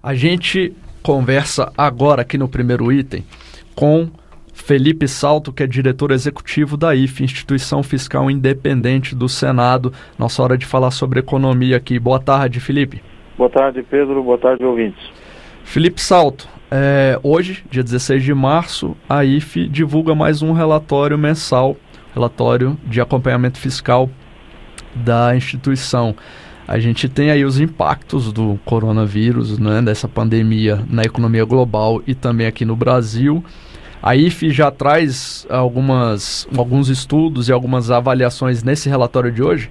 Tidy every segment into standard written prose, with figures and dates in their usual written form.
A gente conversa agora aqui no primeiro item com Felipe Salto, que é diretor executivo da IFE, Instituição Fiscal Independente do Senado. Nossa hora de falar sobre economia aqui. Boa tarde, Felipe. Boa tarde, Pedro. Boa tarde, ouvintes. Felipe Salto, hoje, dia 16 de março, a IFE divulga mais um relatório mensal, relatório de acompanhamento fiscal da instituição. A gente tem aí os impactos do coronavírus, né, dessa pandemia na economia global e também aqui no Brasil. A IFE já traz alguns estudos e algumas avaliações nesse relatório de hoje?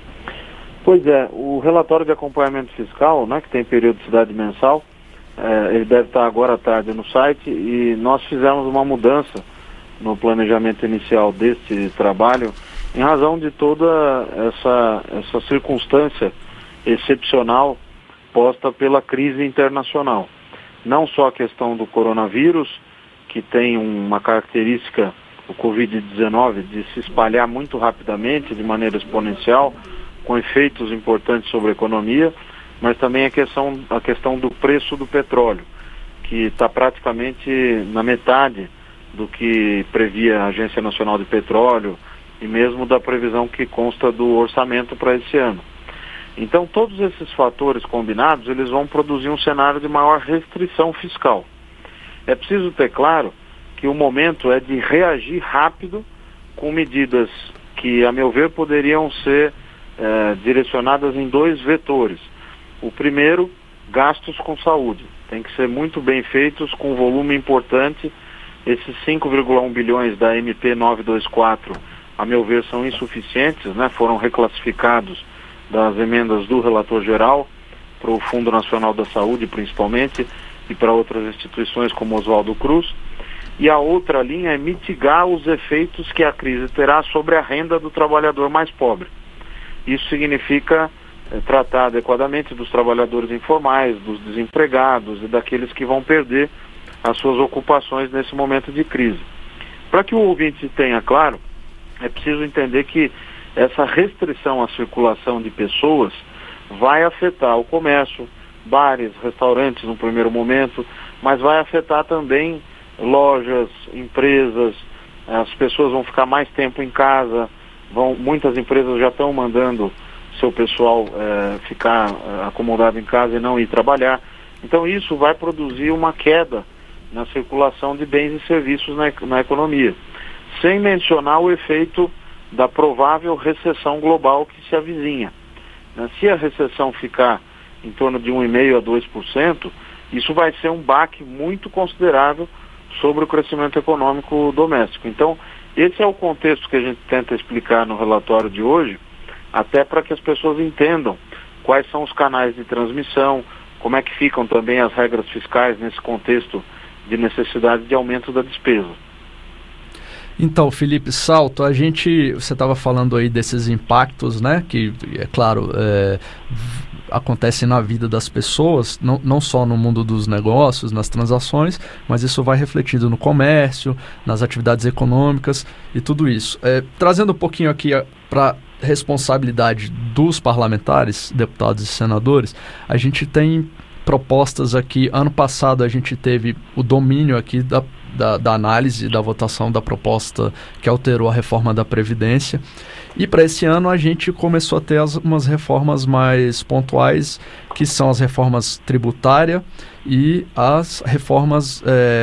Pois é, o relatório de acompanhamento fiscal, né, que tem periodicidade mensal, ele deve estar agora à tarde no site, e nós fizemos uma mudança no planejamento inicial deste trabalho em razão de toda essa circunstância excepcional posta pela crise internacional. Não só a questão do coronavírus, que tem uma característica, o Covid-19, de se espalhar muito rapidamente, de maneira exponencial, com efeitos importantes sobre a economia, mas também a questão do preço do petróleo, que está praticamente na metade do que previa a Agência Nacional de Petróleo e mesmo da previsão que consta do orçamento para esse ano. Então, todos esses fatores combinados, eles vão produzir um cenário de maior restrição fiscal. É preciso ter claro que o momento é de reagir rápido com medidas que, a meu ver, poderiam ser direcionadas em dois vetores. O primeiro, gastos com saúde. Tem que ser muito bem feitos, com volume importante. Esses 5,1 bilhões da MP 924, a meu ver, são insuficientes, né? Foram reclassificados das emendas do relator geral para o Fundo Nacional da Saúde, principalmente, e para outras instituições como Oswaldo Cruz. E a outra linha é mitigar os efeitos que a crise terá sobre a renda do trabalhador mais pobre. Isso significa tratar adequadamente dos trabalhadores informais, dos desempregados e daqueles que vão perder as suas ocupações nesse momento de crise. Para que o ouvinte tenha claro, é preciso entender que essa restrição à circulação de pessoas vai afetar o comércio, bares, restaurantes no primeiro momento, mas vai afetar também lojas, empresas. As pessoas vão ficar mais tempo em casa, muitas empresas já estão mandando seu pessoal ficar acomodado em casa e não ir trabalhar. Então isso vai produzir uma queda na circulação de bens e serviços na economia, sem mencionar o efeito da provável recessão global que se avizinha. Se a recessão ficar em torno de 1,5% a 2%, isso vai ser um baque muito considerável sobre o crescimento econômico doméstico. Então, esse é o contexto que a gente tenta explicar no relatório de hoje, até para que as pessoas entendam quais são os canais de transmissão, como é que ficam também as regras fiscais nesse contexto de necessidade de aumento da despesa. Então, Felipe Salto, você estava falando aí desses impactos, né, que, é claro, acontecem na vida das pessoas, não só no mundo dos negócios, nas transações, mas isso vai refletido no comércio, nas atividades econômicas e tudo isso. Trazendo um pouquinho aqui para responsabilidade dos parlamentares, deputados e senadores, a gente tem propostas aqui. Ano passado a gente teve o domínio aqui da análise, da votação da proposta que alterou a reforma da Previdência. E para esse ano a gente começou a ter umas reformas mais pontuais, que são as reformas tributárias e as reformas,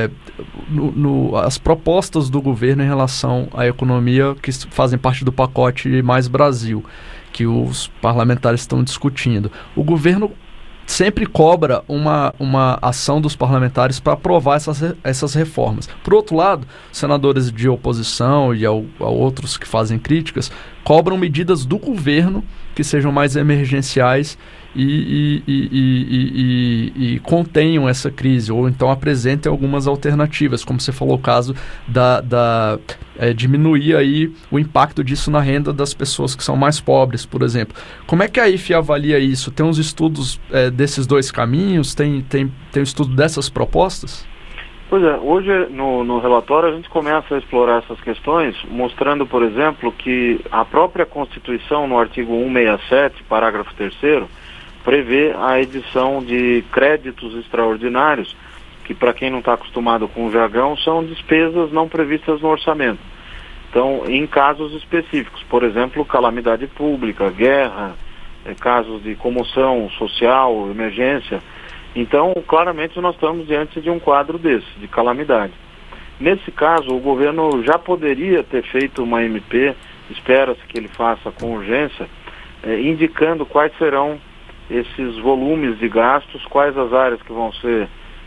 as propostas do governo em relação à economia, que fazem parte do pacote Mais Brasil, que os parlamentares estão discutindo. O governo sempre cobra uma ação dos parlamentares para aprovar essas reformas. Por outro lado, senadores de oposição e outros que fazem críticas cobram medidas do governo que sejam mais emergenciais e contenham essa crise, ou então apresentem algumas alternativas, como você falou, o caso diminuir aí o impacto disso na renda das pessoas que são mais pobres, por exemplo. Como é que a IFE avalia isso? Tem uns estudos desses dois caminhos? Tem estudo dessas propostas? Pois é, hoje no relatório a gente começa a explorar essas questões, mostrando, por exemplo, que a própria Constituição, no artigo 167, parágrafo 3º, prevê a edição de créditos extraordinários, que para quem não está acostumado com o jargão, são despesas não previstas no orçamento. Então, em casos específicos, por exemplo, calamidade pública, guerra, casos de comoção social, emergência. Então, claramente nós estamos diante de um quadro desse, de calamidade. Nesse caso, o governo já poderia ter feito uma MP, espera-se que ele faça com urgência, indicando quais serão esses volumes de gastos, quais as áreas que vão ser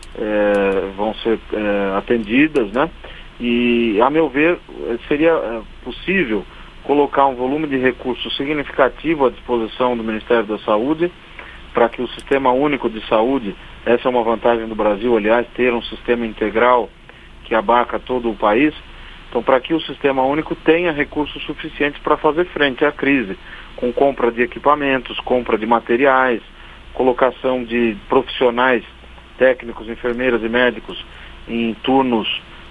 atendidas, né? E, a meu ver, seria possível colocar um volume de recursos significativo à disposição do Ministério da Saúde, para que o Sistema Único de Saúde, essa é uma vantagem do Brasil, aliás, ter um sistema integral que abarca todo o país, então para que o Sistema Único tenha recursos suficientes para fazer frente à crise, com compra de equipamentos, compra de materiais, colocação de profissionais, técnicos, enfermeiras e médicos em turnos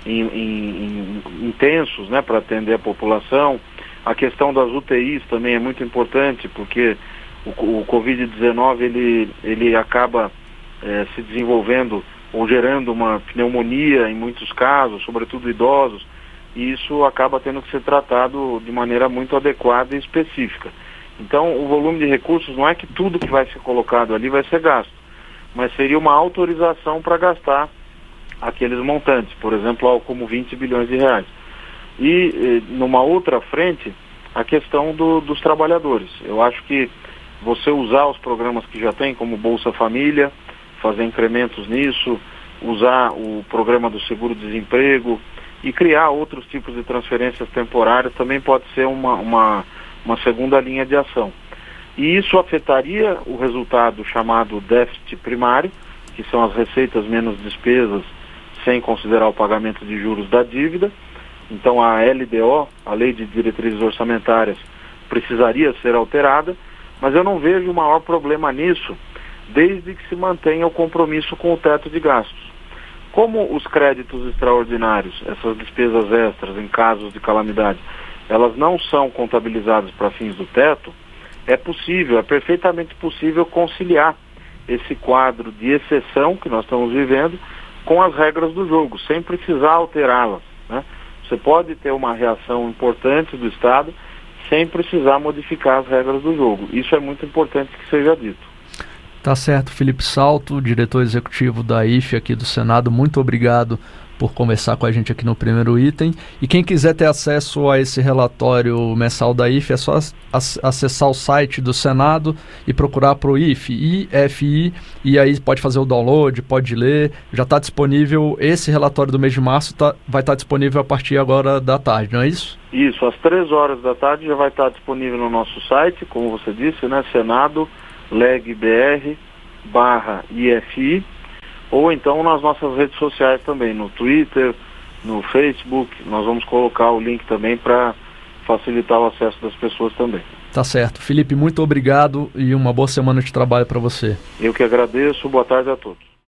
intensos, né, para atender a população. A questão das UTIs também é muito importante, porque o Covid-19 ele acaba se desenvolvendo ou gerando uma pneumonia em muitos casos, sobretudo idosos, e isso acaba tendo que ser tratado de maneira muito adequada e específica. Então, o volume de recursos não é que tudo que vai ser colocado ali vai ser gasto, mas seria uma autorização para gastar aqueles montantes, por exemplo, algo como 20 bilhões de reais. E, numa outra frente, a questão dos trabalhadores. Eu acho que você usar os programas que já tem, como Bolsa Família, fazer incrementos nisso, usar o programa do seguro-desemprego e criar outros tipos de transferências temporárias também pode ser uma segunda linha de ação. E isso afetaria o resultado chamado déficit primário, que são as receitas menos despesas, sem considerar o pagamento de juros da dívida. Então a LDO, a Lei de Diretrizes Orçamentárias, precisaria ser alterada, mas eu não vejo o maior problema nisso, desde que se mantenha o compromisso com o teto de gastos. Como os créditos extraordinários, essas despesas extras em casos de calamidade, elas não são contabilizadas para fins do teto, é perfeitamente possível conciliar esse quadro de exceção que nós estamos vivendo com as regras do jogo, sem precisar alterá-las, né? Você pode ter uma reação importante do Estado sem precisar modificar as regras do jogo. Isso é muito importante que seja dito. Tá certo, Felipe Salto, diretor executivo da IFE aqui do Senado, muito obrigado por conversar com a gente aqui no Primeiro Item. E quem quiser ter acesso a esse relatório mensal da IFE, é só acessar o site do Senado e procurar para o IFI, e aí pode fazer o download, pode ler. Já está disponível, esse relatório do mês de março vai estar disponível a partir agora da tarde, não é isso? Isso, às 3 horas da tarde já vai estar disponível no nosso site, como você disse, né, senado.leg.br/IFI, ou então nas nossas redes sociais também, no Twitter, no Facebook. Nós vamos colocar o link também para facilitar o acesso das pessoas também. Tá certo. Felipe, muito obrigado e uma boa semana de trabalho para você. Eu que agradeço. Boa tarde a todos.